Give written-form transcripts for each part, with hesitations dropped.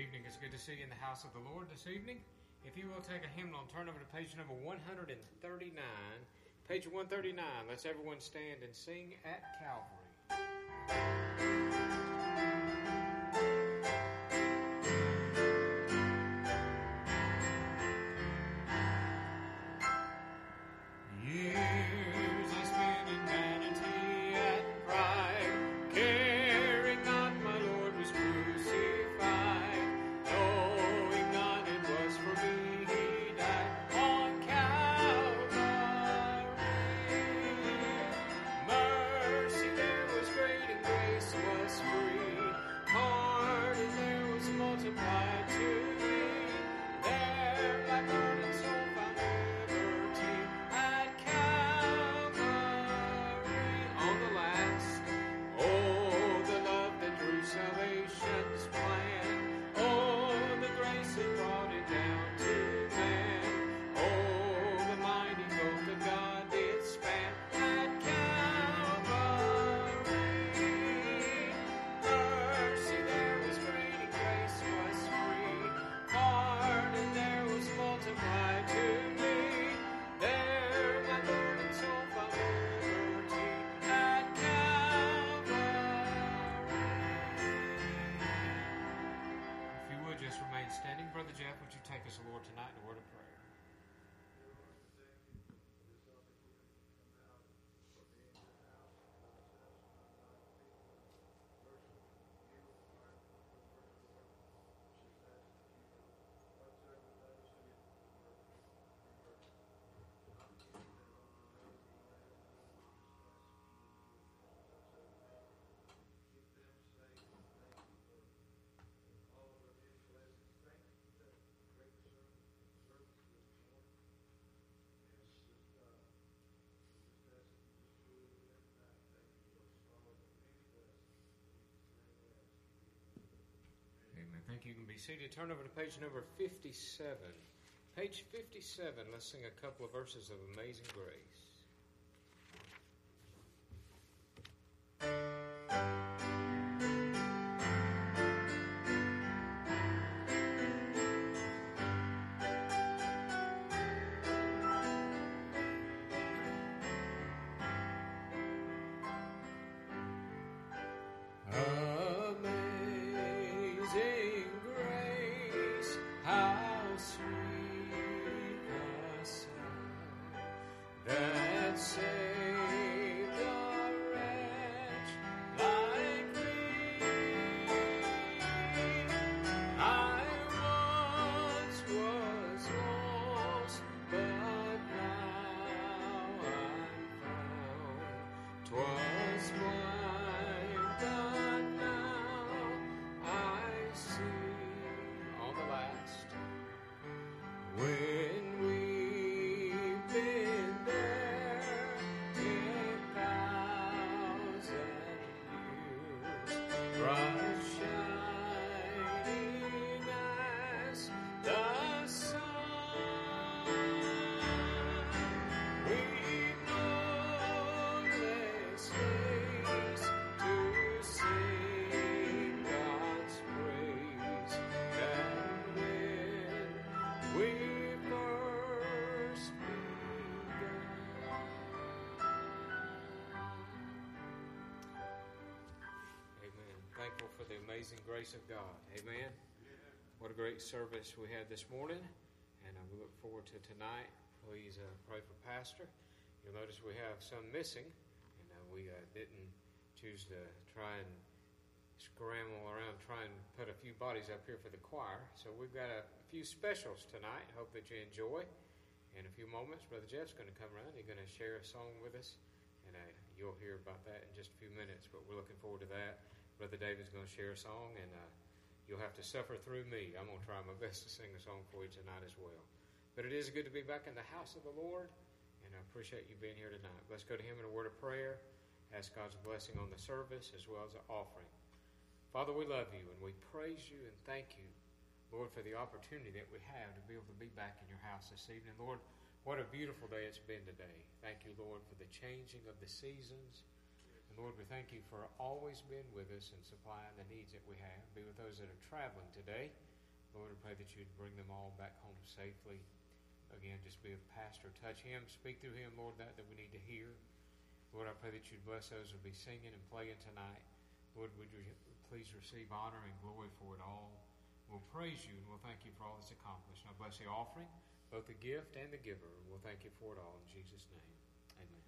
evening. It's good to see you in the house of the Lord this evening. If you will take a hymnal and turn over to page number 139. Page 139. Let's everyone stand and sing At Calvary. Brother Jeff, would you take us, Lord, tonight in a word of prayer? Thank you. You can be seated. Turn over to page number 57. Page 57, let's sing a couple of verses of Amazing Grace. Thankful for the amazing grace of God. Amen. What a great service we had this morning, and we look forward to tonight. Please pray for Pastor. You'll notice we have some missing, and we didn't choose to try and scramble around, try and put a few bodies up here for the choir. So we've got a few specials tonight. Hope that you enjoy. In a few moments, Brother Jeff's going to come around. He's going to share a song with us, and you'll hear about that in just a few minutes, but we're looking forward to that. Brother David's going to share a song, and you'll have to suffer through me. I'm going to try my best to sing a song for you tonight as well. But it is good to be back in the house of the Lord, and I appreciate you being here tonight. Let's go to Him in a word of prayer, ask God's blessing on the service as well as the offering. Father, we love you, and we praise you and thank you, Lord, for the opportunity that we have to be able to be back in your house this evening. Lord, what a beautiful day it's been today. Thank you, Lord, for the changing of the seasons. And Lord, we thank you for always being with us and supplying the needs that we have. Be with those that are traveling today. Lord, I pray that you'd bring them all back home safely. Again, just be a pastor. Touch him. Speak through him, Lord, that we need to hear. Lord, I pray that you'd bless those who will be singing and playing tonight. Lord, would you please receive honor and glory for it all. We'll praise you and we'll thank you for all that's accomplished. Now bless the offering, both the gift and the giver. We'll thank you for it all in Jesus' name. Amen.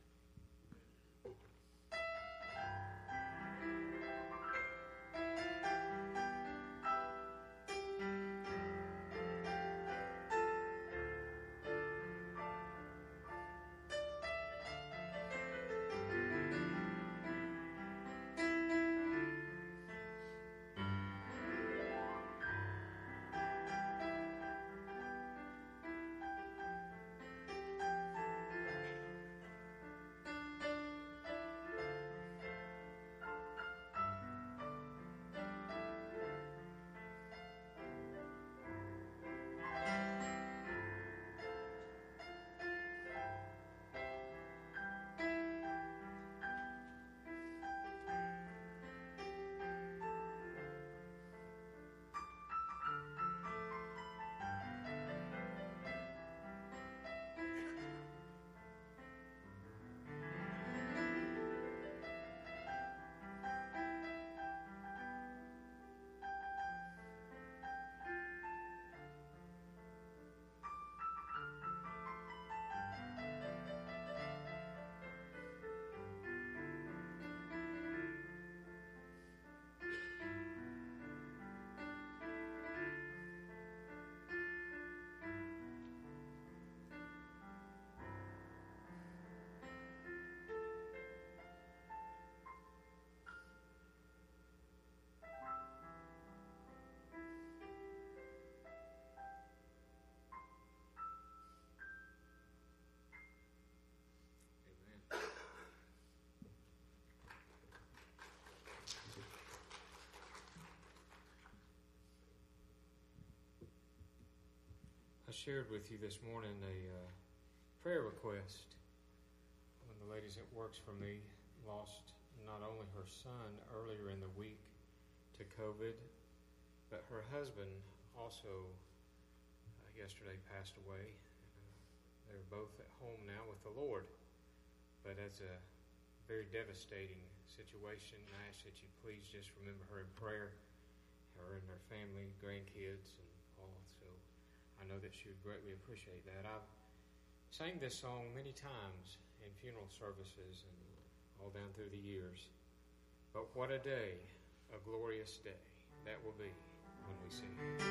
I shared with you this morning a prayer request. One of the ladies that works for me lost not only her son earlier in the week to COVID, but her husband also yesterday passed away. They're both at home now with the Lord, but that's a very devastating situation. I ask that you please just remember her in prayer, her and her family, grandkids, and all. So I know that she would greatly appreciate that. I've sang this song many times in funeral services and all down through the years. But what a day, a glorious day that will be when we see it.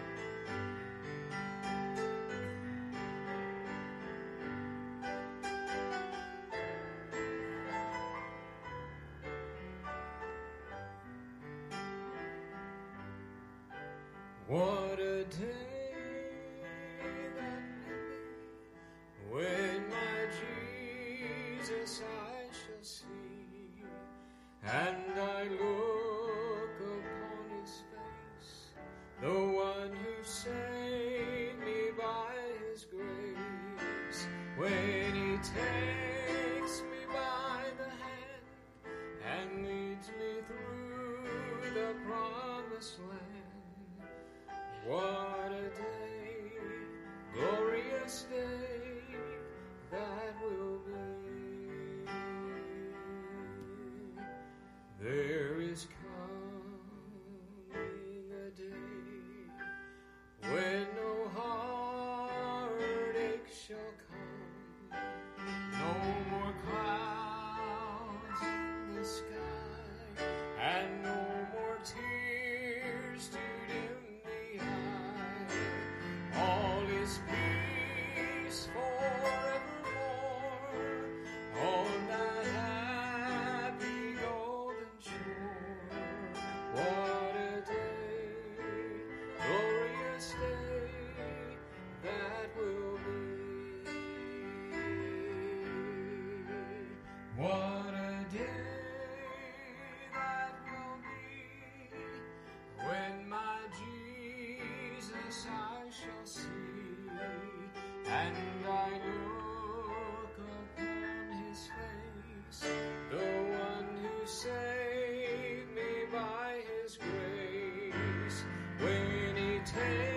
What a day that will be when my Jesus I shall see, and I look upon his face, the one who saved me by his grace, when he takes me by the hand and leads me through the promised land. What a day, glorious day that will be. There is coming a day when no heartache shall come, no more clouds in the sky, and no more tears to dim. All is peace forevermore on that happy golden shore. What a day, glorious day that will be. What a day that will be when my Jesus I shall see, and I look upon his face, the one who saved me by his grace, when he takes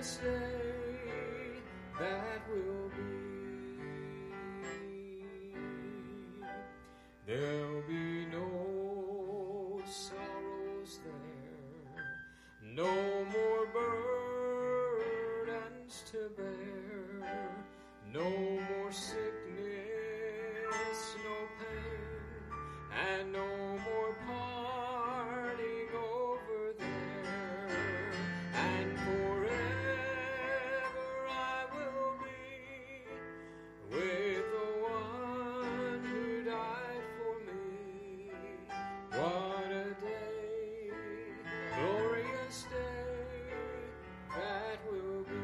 glorious day that will be. There'll be no sorrows there, no more burdens to bear, no more sickness, no pain, and no more parting over there. And forever I will be with the one who died for me. What a day, glorious day that will be.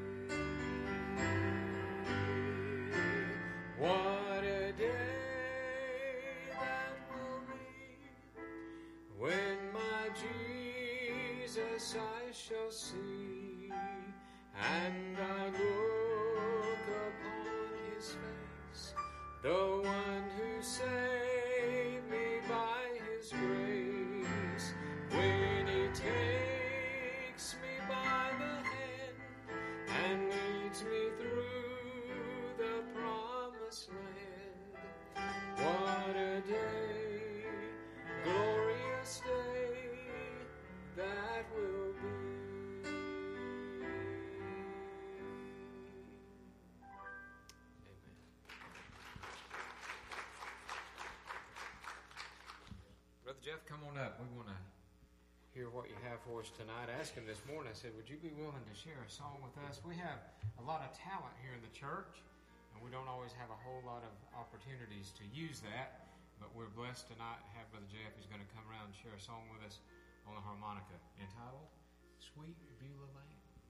What a day that will be, when my Jesus I shall see, and I look upon his face, the one who saved me by his grace, when he takes me by the hand and leads me through the promised land. What a day, glorious day that will be. Amen. Brother Jeff, come on up. We want to hear what you have for us tonight. I asked him this morning, I said, would you be willing to share a song with us? We have a lot of talent here in the church, and we don't always have a whole lot of opportunities to use that, but we're blessed tonight to have Brother Jeff, who's going to come around and share a song with us on the harmonica entitled Sweet Beulah Land.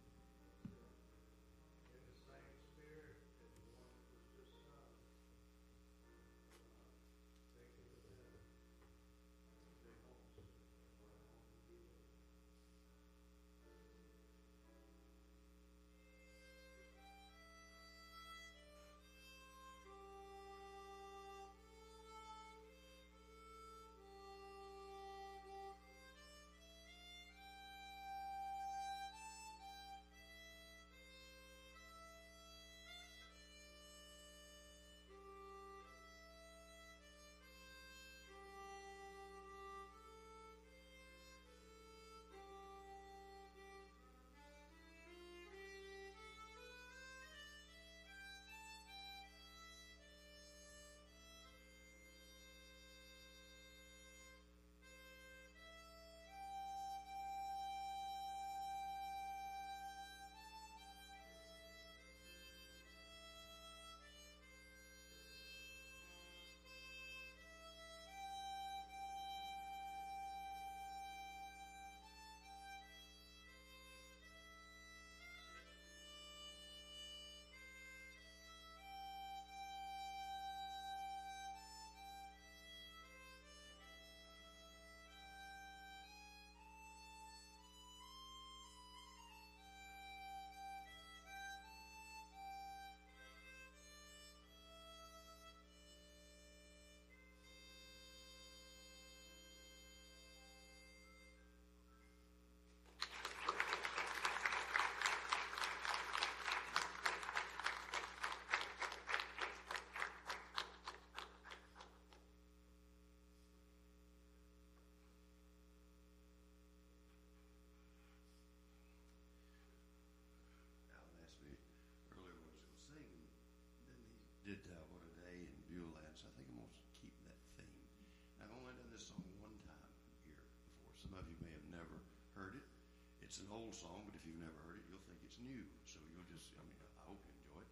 Did What a Day in Beulah Land, so I think I'm going to keep that theme. I've only done this song one time here before. Some of you may have never heard it. It's an old song, but if you've never heard it, you'll think it's new. So you'll just, I hope you enjoy it.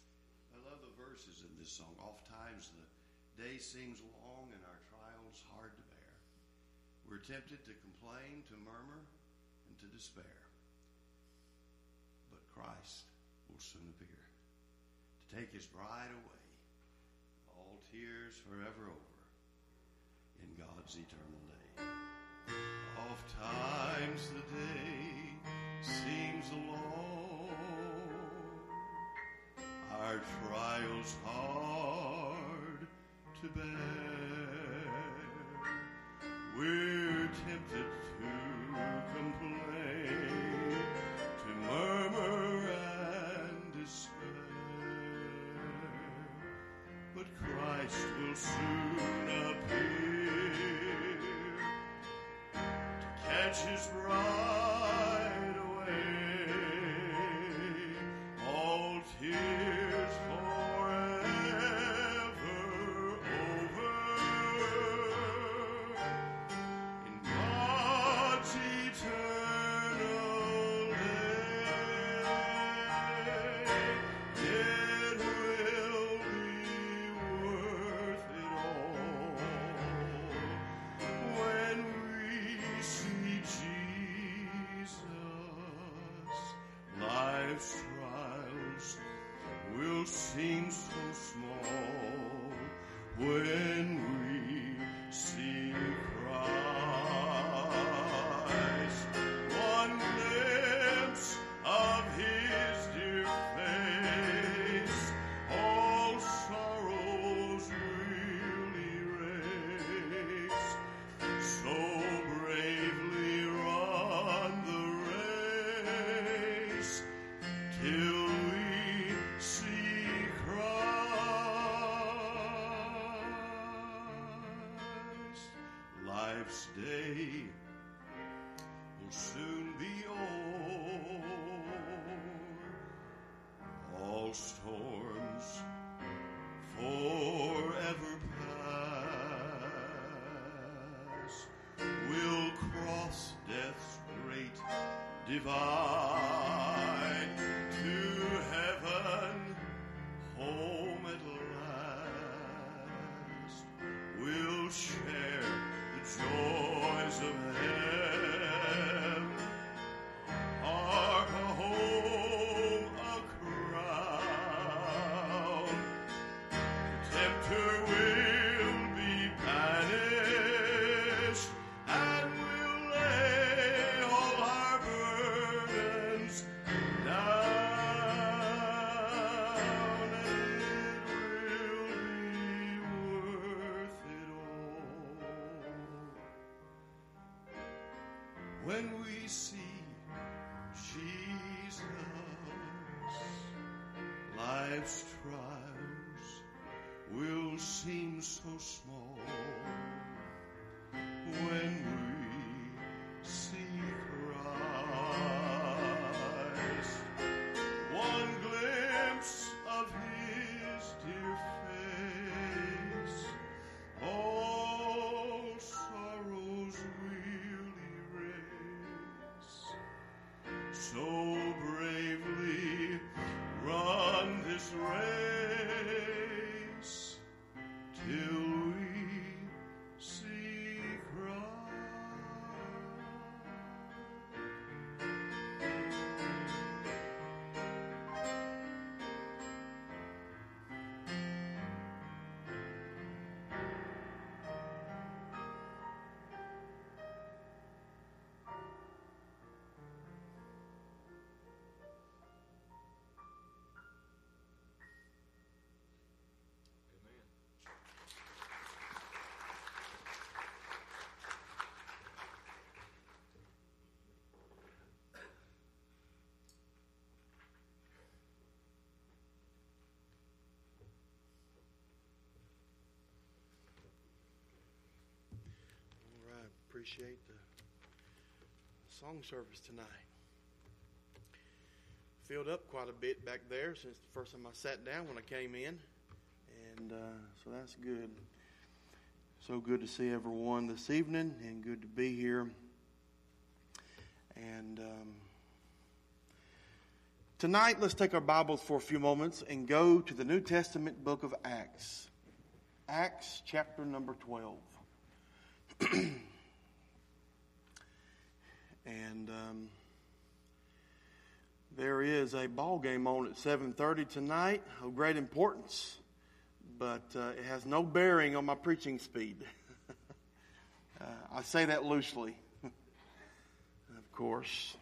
I love the verses in this song. Oft times the day seems long and our trials hard to bear. We're tempted to complain, to murmur, and to despair. But Christ will soon appear, take his bride away, all tears forever over, in God's eternal day. Oft times the day seems long, our trials hard to bear. We're tempted to complain, to murmur, Christ will soon appear to catch his bride away. All tears forever over. In God's eternal day, it will be worth it all when we see Jesus. Life's trials will seem so small when we see Christ. One glimpse of his dear face, all sorrows will erase. So bravely run the race till we see Christ. Life's day will soon be o'er. All storms forever pass. We'll cross death's great divide to heaven, home at last. We'll share the joys of heaven, hark a home, a crown. The tempter will be banished, and we'll lay all our burdens down, and it will be worth it all when we see Jesus. Life's trials will seem so small when we see Christ. One glimpse of his dear face, all sorrows will erase. So bravely run this race till we see Appreciate the song service tonight. Filled up quite a bit back there since the first time I sat down when I came in, and so that's good. So good to see everyone this evening, and good to be here. And tonight, let's take our Bibles for a few moments and go to the New Testament book of Acts. Acts chapter number 12. And there is a ball game on at 7:30 tonight of great importance, but it has no bearing on my preaching speed. I say that loosely, of course.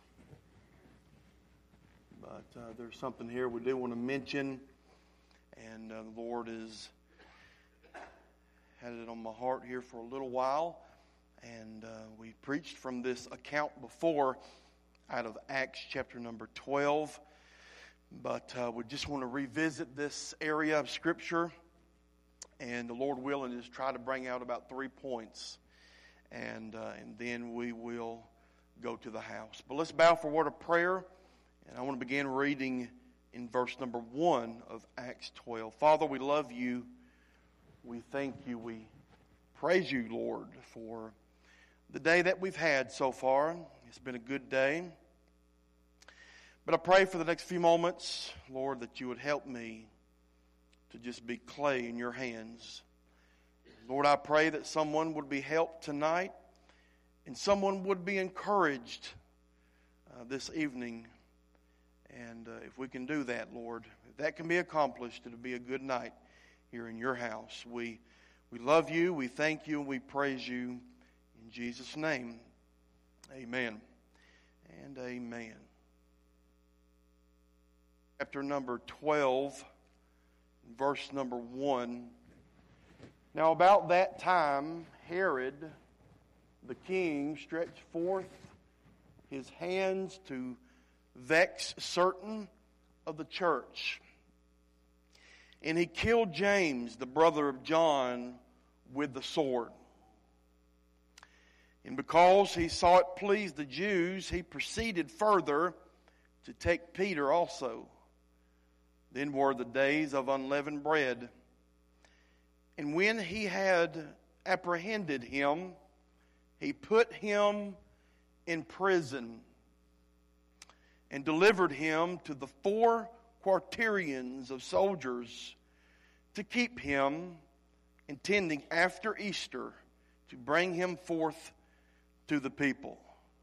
But there's something here we do want to mention, and the Lord has had it on my heart here for a little while. And we preached from this account before out of Acts chapter number 12. But we just want to revisit this area of Scripture and the Lord willing, just try to bring out about 3 points, and then we will go to the house. But let's bow for a word of prayer, and I want to begin reading in verse number 1 of Acts 12. Father, we love you. We thank you. We praise you, Lord, for the day that we've had so far. It's been a good day. But I pray for the next few moments, Lord, that you would help me to just be clay in your hands. Lord, I pray that someone would be helped tonight and someone would be encouraged this evening. And if we can do that, Lord, if that can be accomplished, it'll be a good night here in your house. We love you, we thank you, and we praise you. In Jesus' name, amen and amen. Chapter number 12, verse number 1. Now about that time, Herod the king stretched forth his hands to vex certain of the church. And he killed James, the brother of John, with the sword. And because he saw it pleased the Jews, he proceeded further to take Peter also. Then were the days of unleavened bread. And when he had apprehended him, he put him in prison and delivered him to the 4 quaternions of soldiers to keep him, intending after Easter to bring him forth to the people.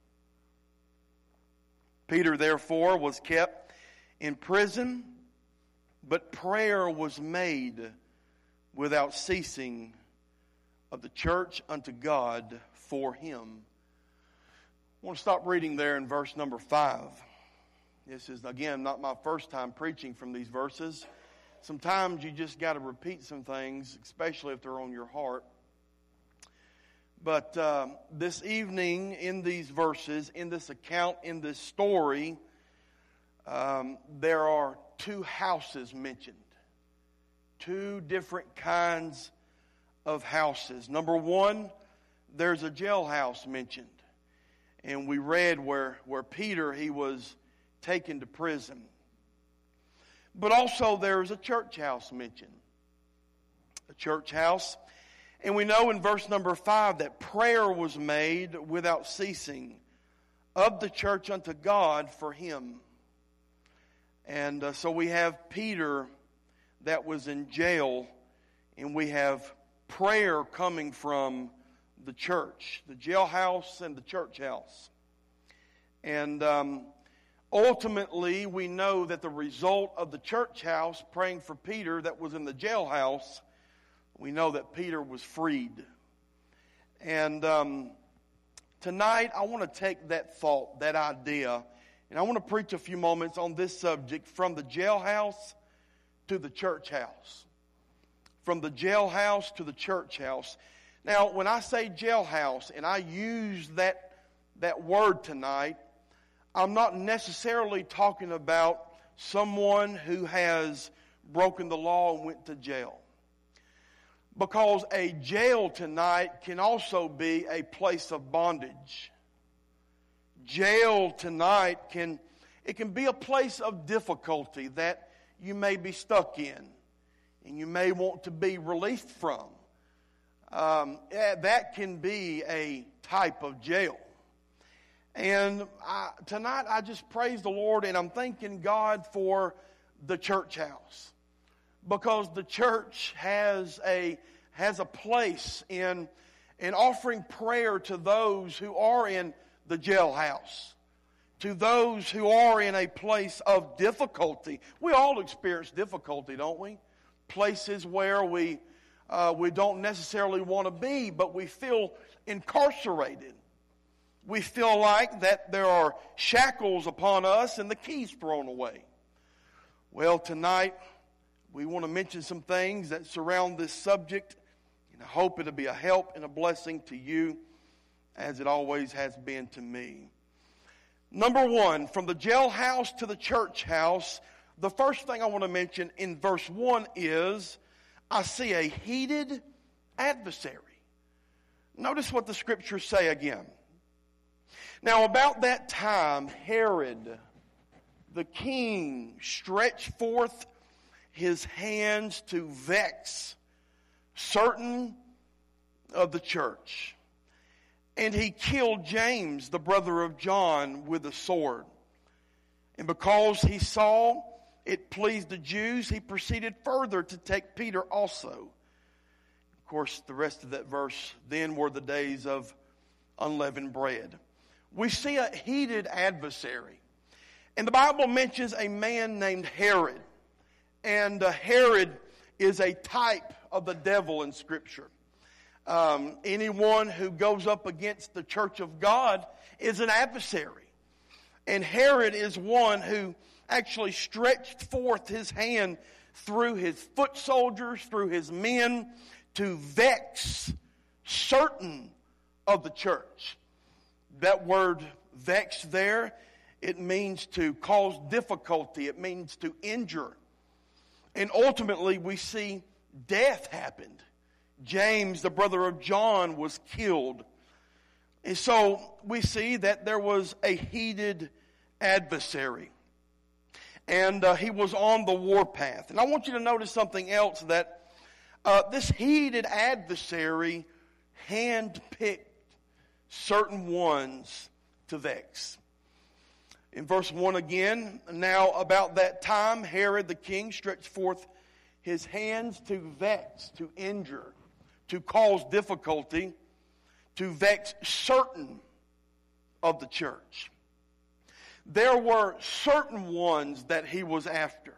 Peter therefore was kept in prison, but prayer was made without ceasing of the church unto God for him. I want to stop reading there in verse number 5. This is, again, not my first time preaching from these verses. Sometimes you just got to repeat some things, especially if they're on your heart. But this evening, in these verses, in this account, in this story, there are 2 houses mentioned. 2 different kinds of houses. Number 1, there's a jailhouse mentioned. And we read where Peter, he was taken to prison. But also there's a church house mentioned. A church house. And we know in verse number 5 that prayer was made without ceasing of the church unto God for him. And so we have Peter that was in jail, and we have prayer coming from the church, the jailhouse and the church house. And ultimately, we know that the result of the church house praying for Peter that was in the jailhouse, we know that Peter was freed. And tonight, I want to take that thought, that idea, and I want to preach a few moments on this subject, from the jailhouse to the church house. From the jailhouse to the church house. Now, when I say jailhouse, and I use that word tonight, I'm not necessarily talking about someone who has broken the law and went to jail. Because a jail tonight can also be a place of bondage. Jail tonight can be a place of difficulty that you may be stuck in and you may want to be released from. That can be a type of jail. And tonight I just praise the Lord, and I'm thanking God for the church house. Because the church has a place in offering prayer to those who are in the jailhouse, to those who are in a place of difficulty. We all experience difficulty, don't we? Places where we don't necessarily want to be, but we feel incarcerated. We feel like that there are shackles upon us and the keys thrown away. Well, tonight we want to mention some things that surround this subject, and I hope it'll be a help and a blessing to you, as it always has been to me. Number 1, from the jailhouse to the church house, the first thing I want to mention in verse 1 is I see a heated adversary. Notice what the scriptures say again. Now about that time, Herod, the king, stretched forth his hands to vex certain of the church. And he killed James, the brother of John, with a sword. And because he saw it pleased the Jews, he proceeded further to take Peter also. Of course, the rest of that verse, then were the days of unleavened bread. We see a heated adversary. And the Bible mentions a man named Herod. And Herod is a type of the devil in Scripture. Anyone who goes up against the church of God is an adversary. And Herod is one who actually stretched forth his hand through his foot soldiers, through his men, to vex certain of the church. That word vex there, it means to cause difficulty. It means to injure. And ultimately we see death happened. James, the brother of John, was killed. And so we see that there was a heated adversary. And he was on the warpath. And I want you to notice something else, that this heated adversary handpicked certain ones to vex. In verse 1 again, now about that time, Herod the king stretched forth his hands to vex, to injure, to cause difficulty, to vex certain of the church. There were certain ones that he was after.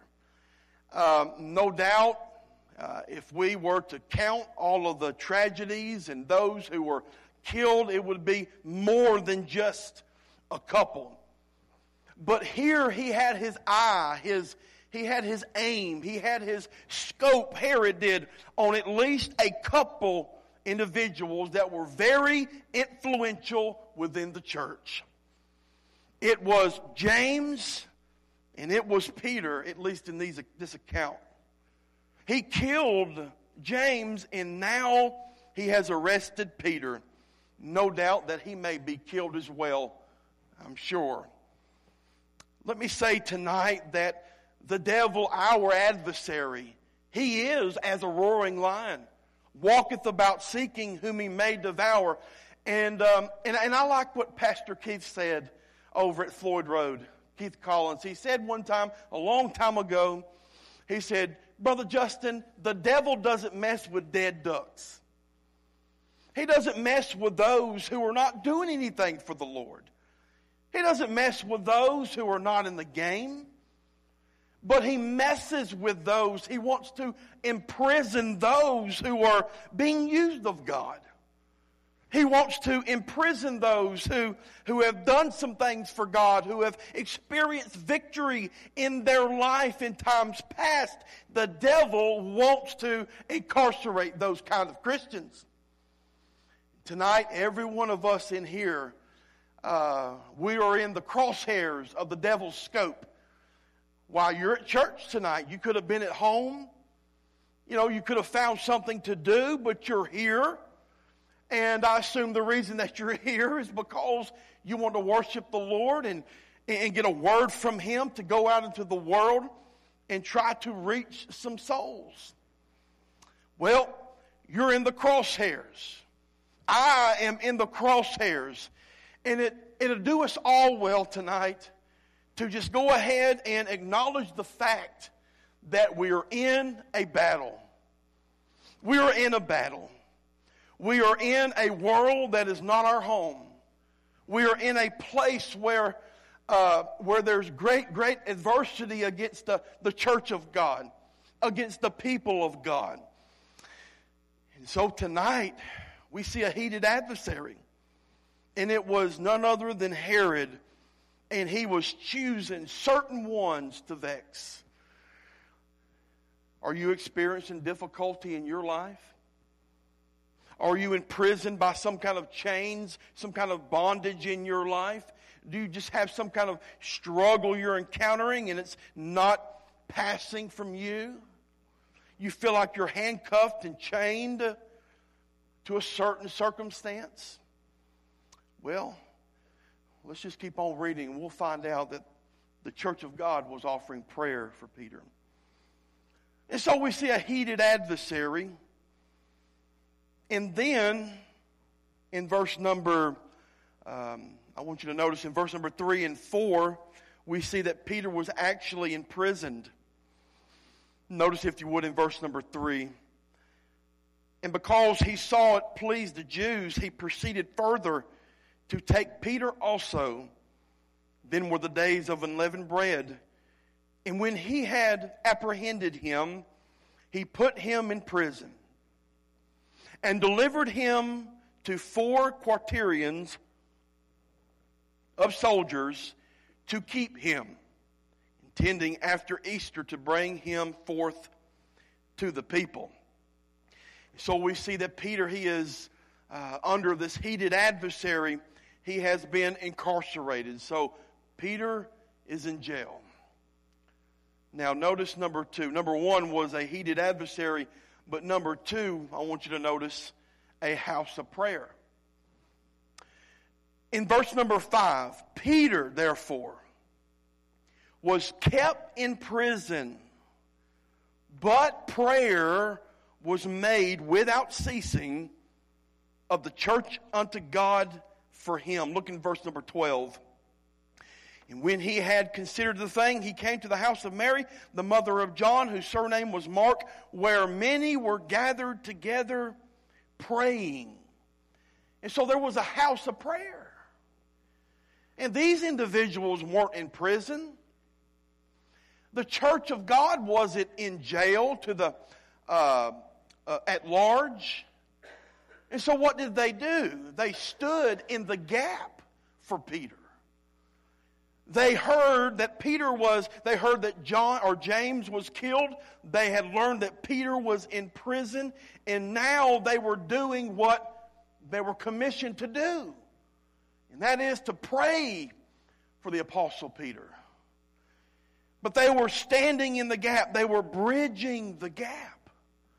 No doubt, if we were to count all of the tragedies and those who were killed, it would be more than just a couple. But here he had his eye, he had his aim, he had his scope, Herod did, on at least a couple individuals that were very influential within the church. It was James and it was Peter, at least in this account. He killed James and now he has arrested Peter. No doubt that he may be killed as well, I'm sure. Let me say tonight that the devil, our adversary, he is as a roaring lion, walketh about seeking whom he may devour. And I like what Pastor Keith said over at Floyd Road, Keith Collins. He said one time, a long time ago, he said, Brother Justin, the devil doesn't mess with dead ducks. He doesn't mess with those who are not doing anything for the Lord. He doesn't mess with those who are not in the game. But he messes with those. He wants to imprison those who are being used of God. He wants to imprison those who have done some things for God, who have experienced victory in their life in times past. The devil wants to incarcerate those kind of Christians. Tonight, every one of us in here, we are in the crosshairs of the devil's scope. While you're at church tonight, you could have been at home. You know, you could have found something to do, but you're here. And I assume the reason that you're here is because you want to worship the Lord and get a word from Him to go out into the world and try to reach some souls. Well, you're in the crosshairs. I am in the crosshairs. And it'll do us all well tonight to just go ahead and acknowledge the fact that we are in a battle. We are in a battle. We are in a world that is not our home. We are in a place where there's great adversity against the church of God, against the people of God. And so tonight, we see a heated adversary. And it was none other than Herod. And he was choosing certain ones to vex. Are you experiencing difficulty in your life? Are you imprisoned by some kind of chains, some kind of bondage in your life? Do you just have some kind of struggle you're encountering and it's not passing from you? you feel like you're handcuffed and chained to a certain circumstance? Well, let's just keep on reading, and we'll find out that the church of God was offering prayer for Peter. And so we see a heated adversary. And then, in verse number, I want you to notice in verse number 3 and 4, we see that Peter was actually imprisoned. Notice, if you would, in verse number 3. And because he saw it pleased the Jews, he proceeded further to take Peter also. Then were the days of unleavened bread. And when he had apprehended him, he put him in prison and delivered him to 4 quaternions of soldiers to keep him, intending after Easter to bring him forth to the people. So we see that Peter, he is under this heated adversary. He has been incarcerated. So Peter is in jail. Now notice number 2. Number 1 was a heated adversary. But number 2, I want you to notice a house of prayer. In verse number 5, Peter, therefore, was kept in prison, but prayer was made without ceasing of the church unto God for him. Look in verse number 12. And when he had considered the thing, he came to the house of Mary, the mother of John, whose surname was Mark, where many were gathered together praying. And so there was a house of prayer. And these individuals weren't in prison. The church of God wasn't in jail to the at large. And so what did they do? They stood in the gap for Peter. They heard that they heard that John or James was killed. They had learned that Peter was in prison. And now they were doing what they were commissioned to do. And that is to pray for the Apostle Peter. But they were standing in the gap. They were bridging the gap.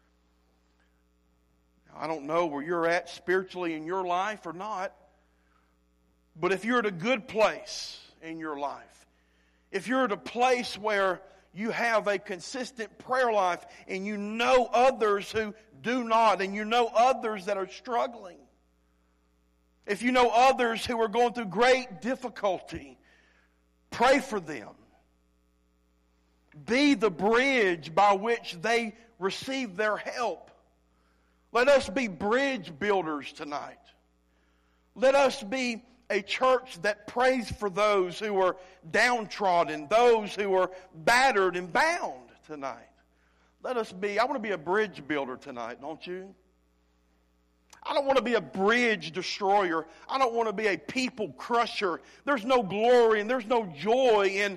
Now, I don't know where you're at spiritually in your life or not. But if you're at a good place in your life, if you're at a place where you have a consistent prayer life and you know others who do not, and you know others that are struggling, if you know others who are going through great difficulty, pray for them. Be the bridge by which they receive their help. Let us be bridge builders tonight. Let us be a church that prays for those who are downtrodden, those who are battered and bound tonight. I want to be a bridge builder tonight, don't you? I don't want to be a bridge destroyer. I don't want to be a people crusher. There's no glory and there's no joy in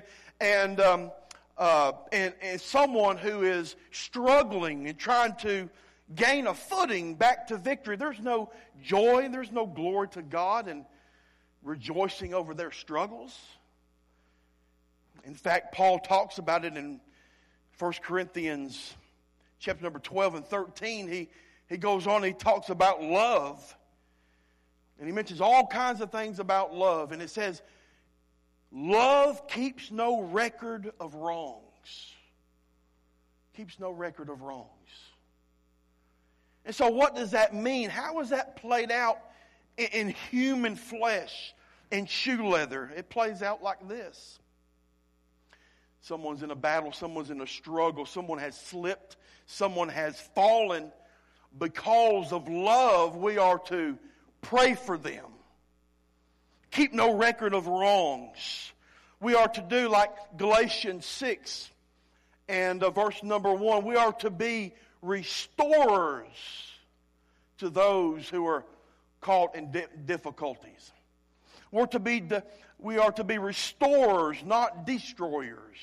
someone who is struggling and trying to gain a footing back to victory. There's no joy, there's no glory to God and rejoicing over their struggles. In fact, Paul talks about it in 1 Corinthians chapter number 12 and 13. He goes on and he talks about love. And he mentions all kinds of things about love. And it says, love keeps no record of wrongs. Keeps no record of wrongs. And so what does that mean? How is that played out in human flesh and shoe leather? It plays out like this. Someone's in a battle, someone's in a struggle, someone has slipped, someone has fallen. Because of love, we are to pray for them. Keep no record of wrongs. We are to do like Galatians 6 and verse number 1. We are to be restorers to those who are caught in difficulties. We are to be restorers, not destroyers.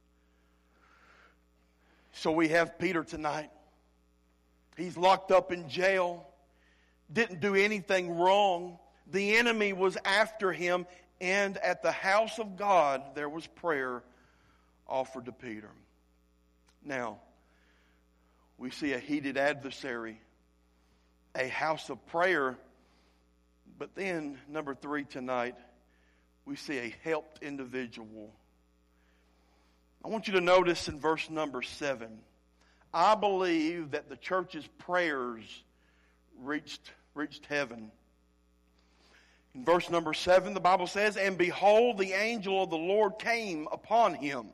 So we have Peter tonight. He's locked up in jail. Didn't do anything wrong. The enemy was after him. And at the house of God, there was prayer offered to Peter. Now, we see a heated adversary, a house of prayer. But then, number 3 tonight, we see a helped individual. I want you to notice in verse number 7, I believe that the church's prayers reached heaven. In verse number 7, the Bible says, "And behold, the angel of the Lord came upon him,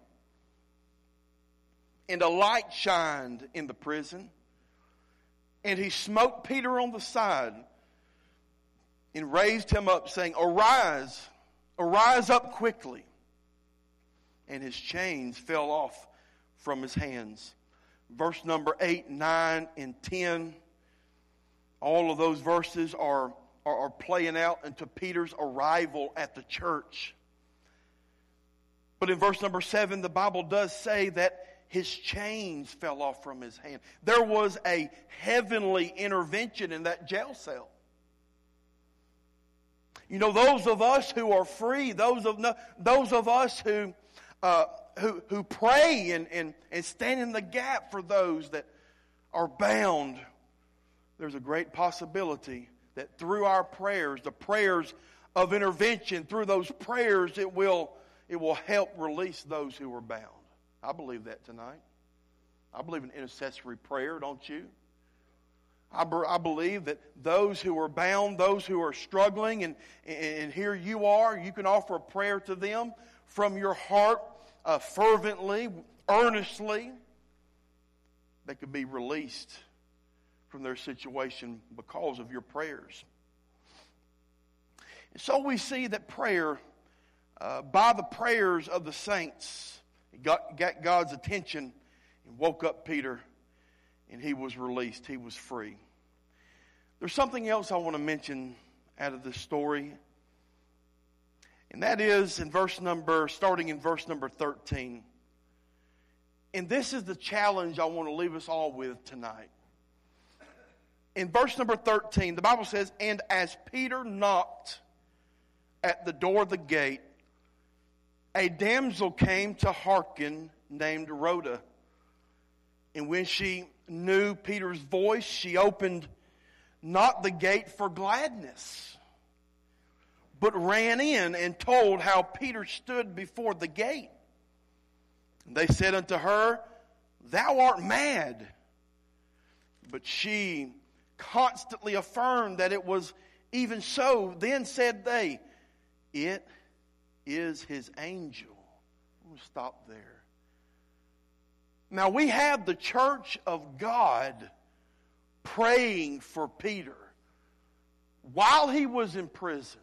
and a light shined in the prison. And he smote Peter on the side, and raised him up, saying, Arise, arise up quickly. And his chains fell off from his hands." Verse number 8, 9, and 10, all of those verses are playing out into Peter's arrival at the church. But in verse number 7, the Bible does say that his chains fell off from his hand. There was a heavenly intervention in that jail cell. You know, those of us who are free, those of us who pray and stand in the gap for those that are bound, there's a great possibility that through our prayers, the prayers of intervention, through those prayers, it will help release those who are bound. I believe that tonight. I believe in intercessory prayer, don't you? I believe that those who are bound, those who are struggling, and here you are, you can offer a prayer to them from your heart, fervently, earnestly. They could be released from their situation because of your prayers. And so we see that prayer, by the prayers of the saints, got God's attention and woke up Peter, and he was released. He was free. There's something else I want to mention out of this story, and that is starting in verse number 13. And this is the challenge I want to leave us all with tonight. In verse number 13, the Bible says, "And as Peter knocked at the door of the gate, a damsel came to hearken named Rhoda. And when she knew Peter's voice, she opened not the gate for gladness, but ran in and told how Peter stood before the gate. And they said unto her, Thou art mad. But she constantly affirmed that it was even so. Then said they, It is his angel." We'll stop there. Now we have the church of God praying for Peter while he was in prison.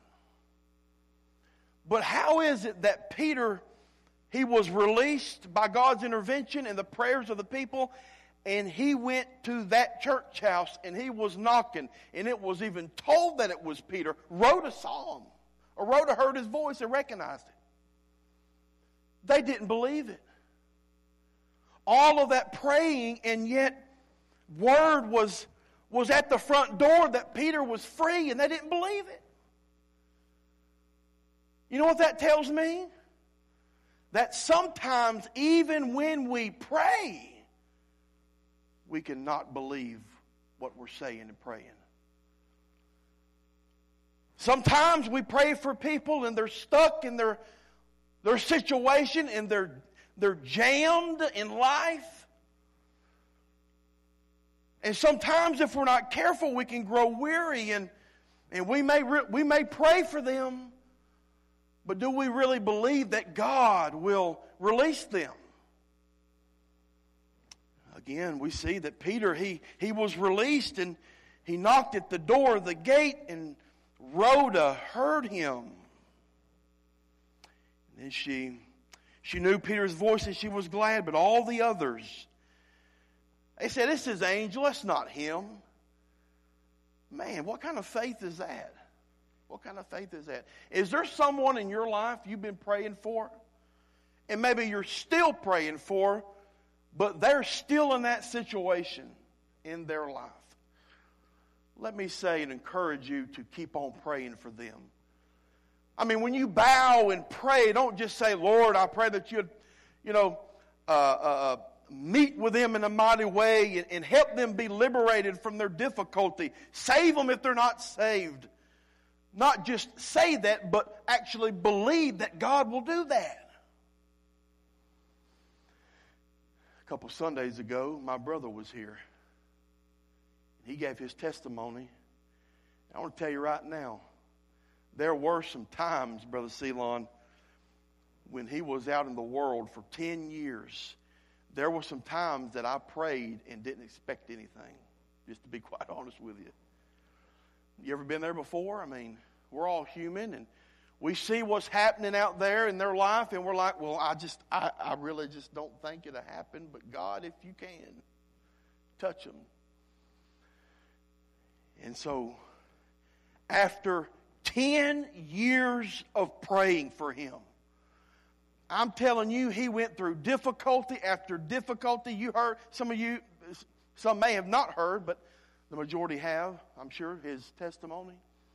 But how is it that Peter, he was released by God's intervention and the prayers of the people, and he went to that church house and he was knocking, and it was even told that it was Peter. Rhoda saw him. Or Rhoda heard his voice and recognized it. They didn't believe it. All of that praying, and yet word was at the front door that Peter was free, and they didn't believe it. You know what that tells me? That sometimes even when we pray, we cannot believe what we're saying and praying. Sometimes we pray for people and they're stuck in their situation and they're jammed in life. And sometimes if we're not careful, we can grow weary and we may pray for them. But do we really believe that God will release them? Again, we see that Peter, he was released and he knocked at the door of the gate, and Rhoda heard him. And then she knew Peter's voice and she was glad, but all the others, they said, "This is angel, that's not him." Man, what kind of faith is that? What kind of faith is that? Is there someone in your life you've been praying for? And maybe you're still praying for, but they're still in that situation in their life. Let me say and encourage you to keep on praying for them. I mean, when you bow and pray, don't just say, "Lord, I pray that you'd, meet with them in a mighty way and help them be liberated from their difficulty. Save them if they're not saved. Not just say that, but actually believe that God will do that. A couple Sundays ago, my brother was here. He gave his testimony. I want to tell you right now, there were some times, Brother Ceylon, when he was out in the world for 10 years, there were some times that I prayed and didn't expect anything, just to be quite honest with you. You ever been there before? I mean, we're all human, and we see what's happening out there in their life, and we're like, well, I really just don't think it'll happen, but God, if you can, touch them. And so, after 10 years of praying for him, I'm telling you, he went through difficulty after difficulty. You heard, some may have not heard, but the majority have, I'm sure, his testimony.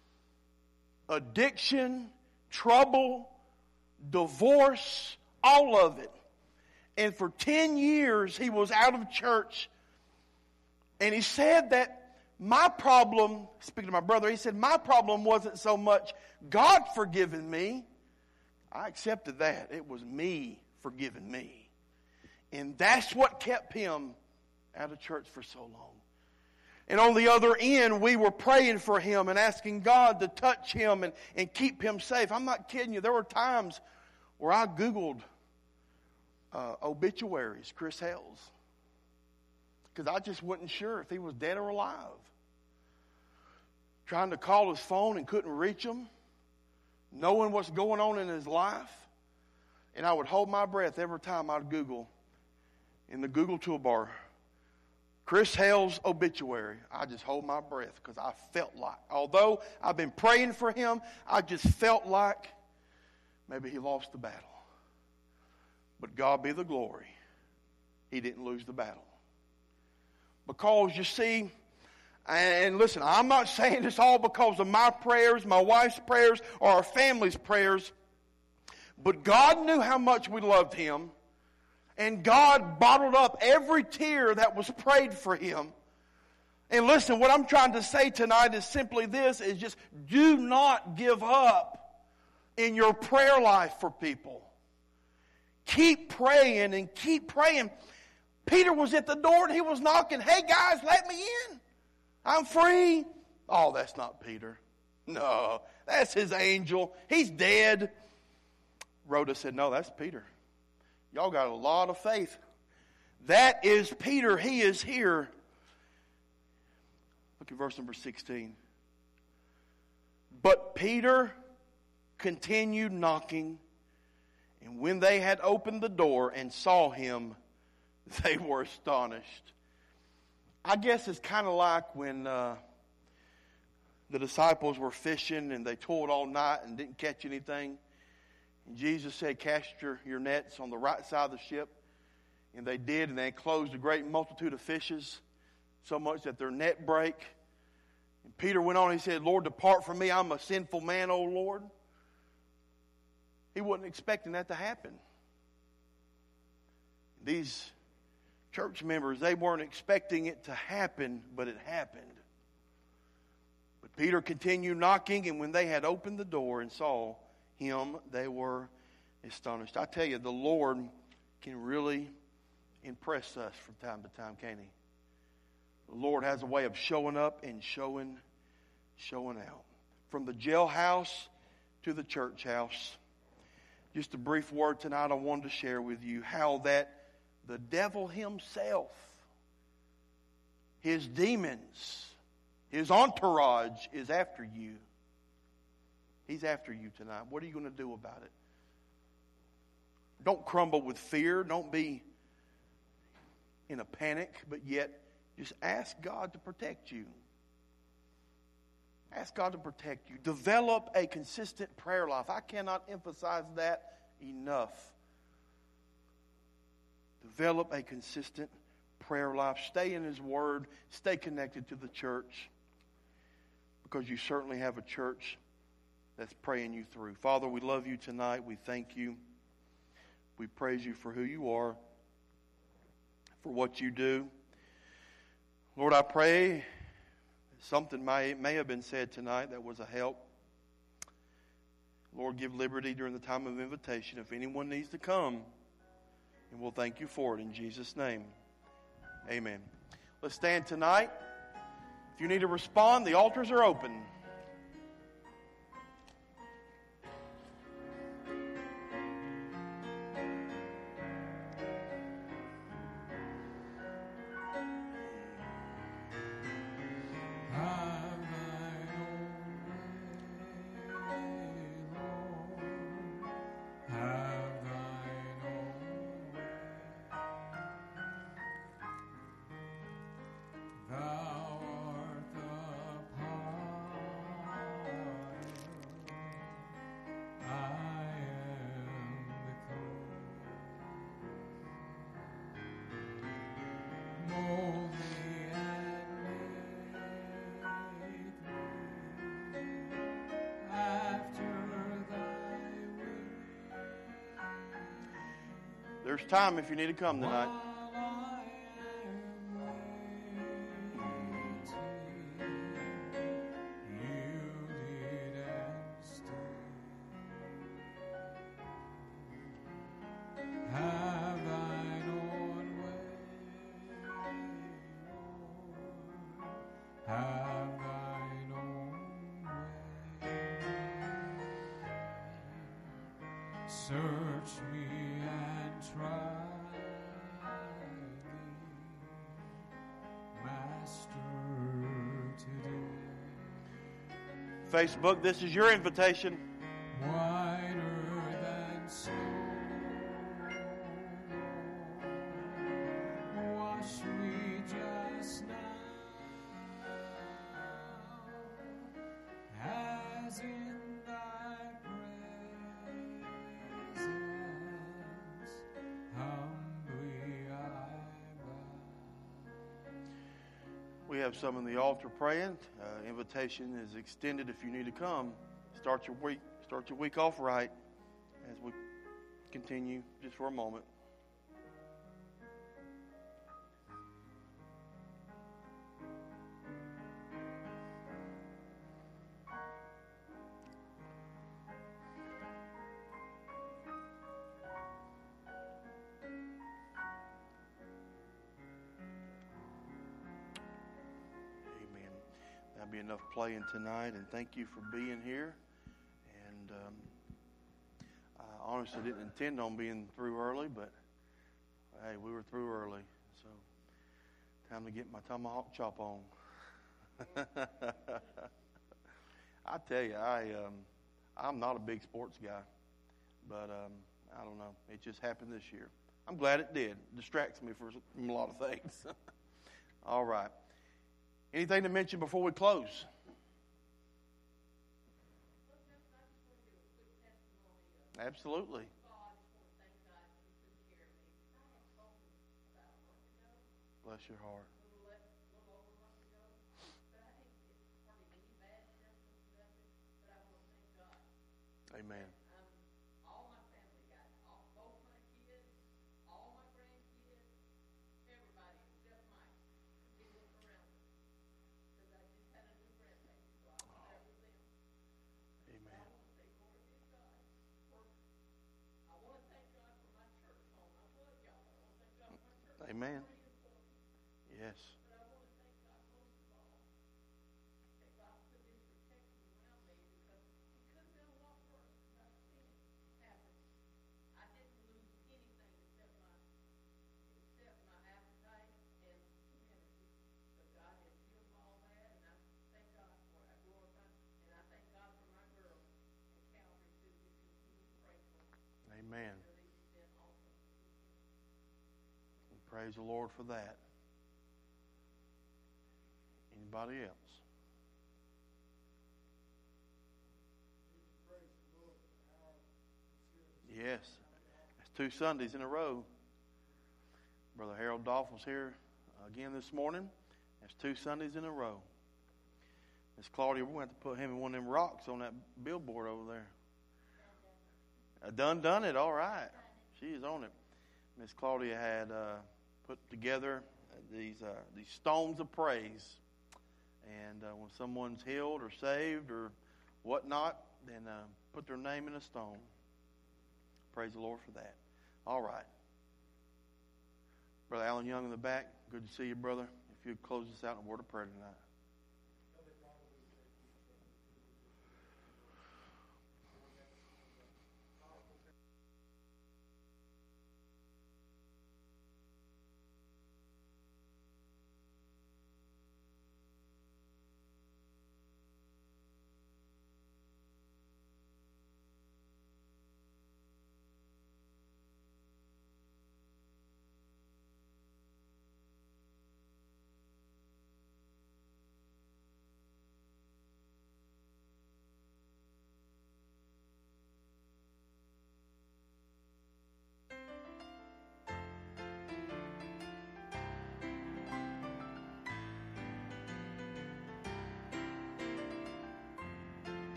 Addiction, trouble, divorce, all of it. And for 10 years, he was out of church. And he said that my problem, speaking to my brother, he said, my problem wasn't so much God forgiving me. I accepted that. It was me forgiving me. And that's what kept him out of church for so long. And on the other end, we were praying for him and asking God to touch him and keep him safe. I'm not kidding you. There were times where I Googled obituaries, Chris Hales, because I just wasn't sure if he was dead or alive. Trying to call his phone and couldn't reach him. Knowing what's going on in his life. And I would hold my breath every time I'd Google, in the Google toolbar, Chris Hales obituary. I just hold my breath because I felt like, although I've been praying for him, I just felt like maybe he lost the battle. But God be the glory. He didn't lose the battle. Because you see, and listen, I'm not saying this all because of my prayers, my wife's prayers, or our family's prayers. But God knew how much we loved him. And God bottled up every tear that was prayed for him. And listen, what I'm trying to say tonight is simply this, is just do not give up in your prayer life for people. Keep praying and keep praying. Peter was at the door and he was knocking. Hey guys, let me in. I'm free. Oh, that's not Peter. No, that's his angel. He's dead. Rhoda said, no, that's Peter. Y'all got a lot of faith. That is Peter. He is here. Look at verse number 16. But Peter continued knocking, and when they had opened the door and saw him, they were astonished. I guess it's kind of like when the disciples were fishing and they toiled all night and didn't catch anything. And Jesus said, cast your nets on the right side of the ship. And they did, and they enclosed a great multitude of fishes, so much that their net brake. And Peter went on and he said, Lord, depart from me, I'm a sinful man, O Lord. He wasn't expecting that to happen. These church members, they weren't expecting it to happen, but it happened. But Peter continued knocking, and when they had opened the door and saw him, they were astonished. I tell you, the Lord can really impress us from time to time, can't he? The Lord has a way of showing up and showing out. From the jailhouse to the church house. Just a brief word tonight I wanted to share with you how that the devil himself, his demons, his entourage is after you. He's after you tonight. What are you going to do about it? Don't crumble with fear. Don't be in a panic, but yet just ask God to protect you. Ask God to protect you. Develop a consistent prayer life. I cannot emphasize that enough. Develop a consistent prayer life. Stay in His Word. Stay connected to the church, because you certainly have a church that's praying you through. Father, we love you tonight. We thank you. We praise you for who you are. for what you do. Lord, I pray something may have been said tonight that was a help. Lord, give liberty during the time of invitation if anyone needs to come, and we'll thank you for it in Jesus' name. Amen. Let's stand tonight. If you need to respond, the altars are open. There's time if you need to come tonight. Search me and try me, Master, today. Facebook, this is your invitation. Whiter than snow, wash me just now, as in thy We have some on the altar praying. Invitation is extended if you need to come. Start your week off right as we continue just for a moment. Be enough playing tonight, and thank you for being here. And I honestly didn't intend on being through early, but hey, we were through early, so time to get my tomahawk chop on. I tell you, I'm not a big sports guy, but I don't know, it just happened this year. I'm glad it did. It distracts me from a lot of things. All right. Anything to mention before we close? Absolutely. Bless your heart. Amen. Amen. Yes. Amen. Praise the Lord for that. Anybody else? Yes. That's 2 Sundays in a row. Brother Harold Dolph was here again this morning. That's 2 Sundays in a row. Miss Claudia, we're going to have to put him in one of them rocks on that billboard over there. Done it. All right. She is on it. Miss Claudia had put together these stones of praise. And when someone's healed or saved or whatnot, then put their name in a stone. Praise the Lord for that. All right. Brother Alan Young in the back, good to see you, brother. If you'd close us out in a word of prayer tonight.